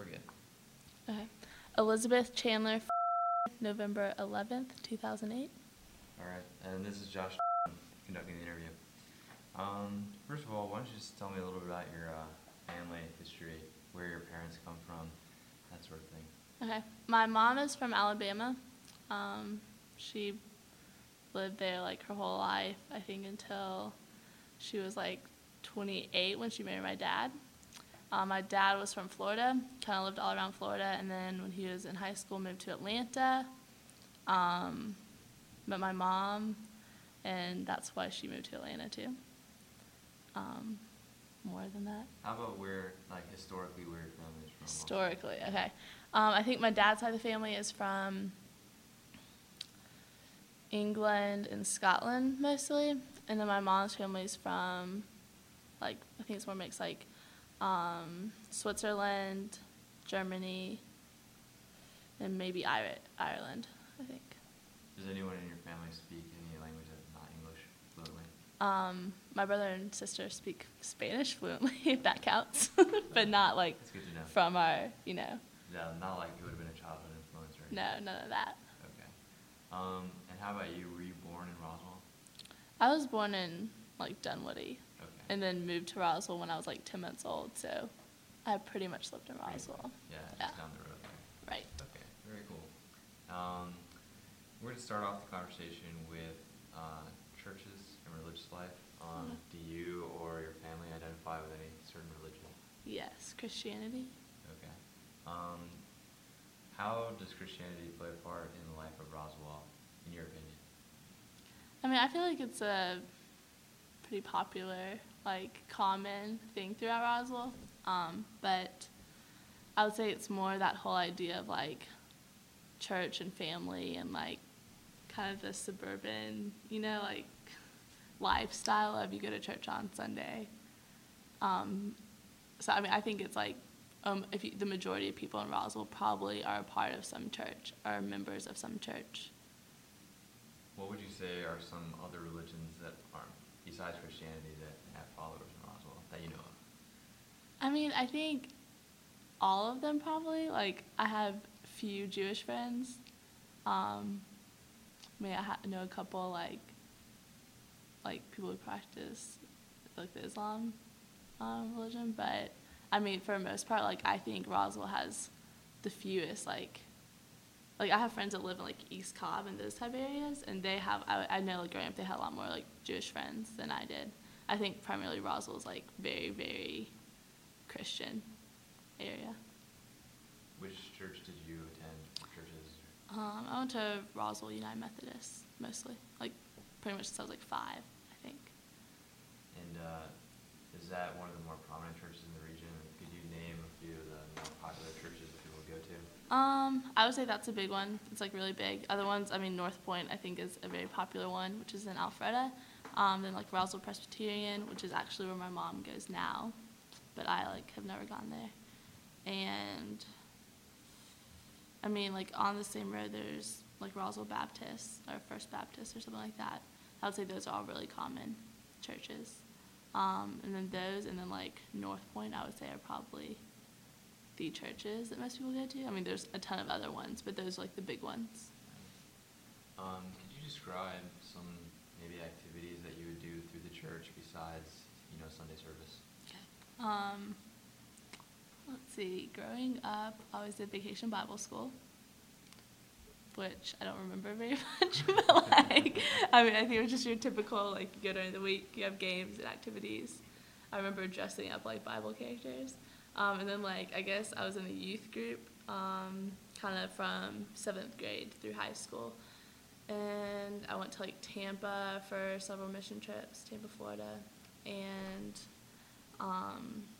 we're good. Okay. Elizabeth Chandler, November 11th, 2008. All right, and this is Josh conducting the interview. First of all, why don't you just tell me a little bit about your family history, where your parents come from, that sort of thing. Okay. My mom is from Alabama. She lived there like her whole life, I think, until she was like 28 when she married my dad. My dad was from Florida, kind of lived all around Florida, and then when he was in high school, moved to Atlanta. Met my mom, and that's why she moved to Atlanta too. More than that. How about historically where your family is from? Historically, okay. I think my dad's side of the family is from England and Scotland mostly, and then my mom's family is from, I think it's more mixed, Switzerland, Germany, and maybe Ireland, I think. Does anyone in your family speak any language that's not English fluently? My brother and sister speak Spanish fluently, if that counts, but not That's good to know. from our, Yeah, not like it would have been a childhood influence or anything. No, none of that. Okay. And how about you? Were you born in Roswell? I was born in Dunwoody, Okay. and then moved to Roswell when I was 10 months old, so I pretty much lived in Roswell. Yeah, just down the road there. Right. Okay, very cool. We're going to start off the conversation with churches and religious life. Do you or your family identify with any certain religion? Yes, Christianity. Okay. How does Christianity play a part in the life of Roswell, in your opinion? I mean, I feel like it's a pretty popular, common thing throughout Roswell. But I would say it's more that whole idea of, church and family and, kind of the suburban, lifestyle of you go to church on Sunday. So, I mean, I think it's the majority of people in Roswell probably are a part of some church, are members of some church. What would you say are some other religions that aren't, besides Christianity, that have followers in Roswell that you know of? I mean, I think all of them probably. I have few Jewish friends. I know a couple, people who practice, the Islam religion. But, I mean, for the most part, I think Roswell has the fewest, I have friends that live in, East Cobb and those type areas, and they have, I know, growing up, they had a lot more, Jewish friends than I did. I think primarily Roswell is, very, very Christian area. Which church did you attend? Churches? I went to Roswell United Methodist, mostly. Pretty much since I was, 5, I think. And is that one of the more prominent churches in the region? Could you name a few of the more popular churches that people go to? I would say that's a big one. It's, really big. Other ones, North Point, I think, is a very popular one, which is in Alpharetta. Then, Roswell Presbyterian, which is actually where my mom goes now. But I, have never gone there. And, I mean, on the same road, there's, Roswell Baptist, or First Baptist, or something like that. I would say those are all really common churches. And then those, and then, North Point, I would say, are probably the churches that most people go to. I mean, there's a ton of other ones, but those are, the big ones. Could you describe some, maybe, activities that you would do through the church besides, Sunday service? Okay. Let's see. Growing up, I always did Vacation Bible School, which I don't remember very much, but, I think it was just your typical, you go during the week, you have games and activities. I remember dressing up like Bible characters. And then, I guess I was in the youth group, kind of from 7th grade through high school. And I went to, Tampa for several mission trips, Tampa, Florida. And